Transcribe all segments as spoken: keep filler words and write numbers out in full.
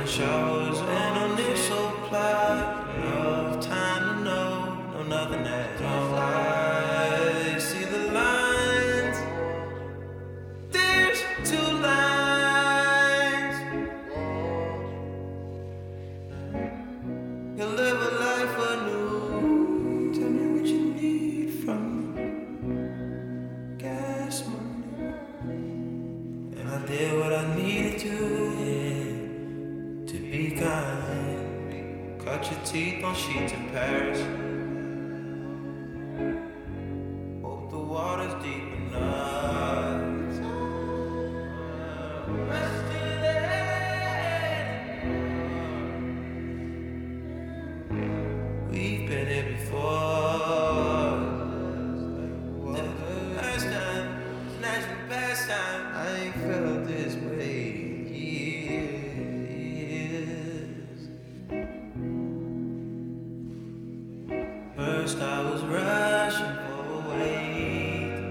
Morning showers and no new supply. Enough time to know, no nothing at all. I see the lines. There's two lines. You live a life anew. Tell me what you need from me. Gas money. And I did what I needed to, yeah. To be kind. Cut your teeth on sheets in Paris. Hope the water's deep enough. We've been here before. The last time, snatched the past time. I ain't felt this way in years. First I was rushing for a wait.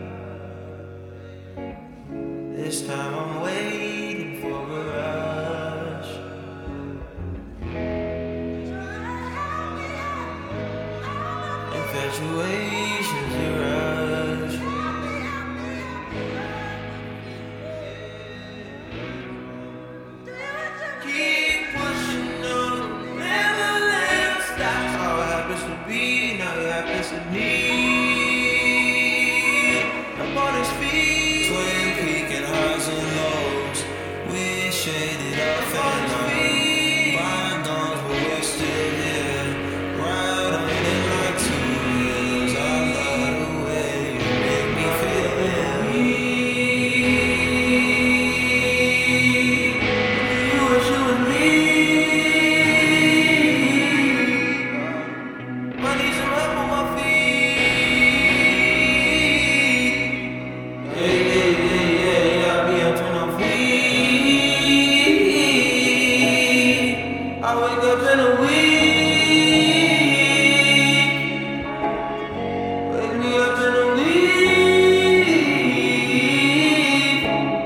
This time I'm waiting for a rush. Infatuation's a rush. Keep pushing on, never let it stop. How it happens to be, now it happens to me. I'm on his feet. Twin peak and highs and lows. We shaded off and on. Bygones, but we're still here. Right on it like two wheels. I love the way you make me feel me. You wish you and me. My knees are up on my feet. Yeah, yeah, yeah, yeah, yeah. I be up on my feet. I wake up in a week. Wake me up in a week.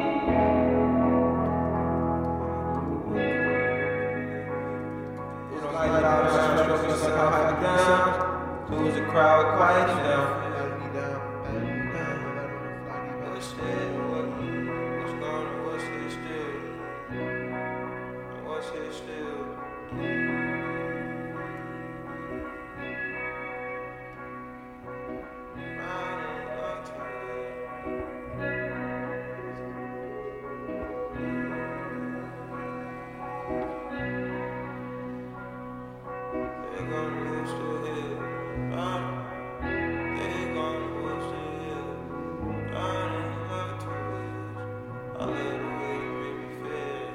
You know, like that, I was trying to stroke yourself, how high you down. Two is a crowd, quiet you down. Let me down, let me down, let me down. What's that? What, what's going on? What's here still? What's here still? Riding up to it. They're gonna wish to hear. They're gonna wish to hear. Riding up to it. I love the way you make me feel.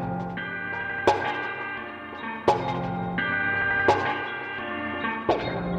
You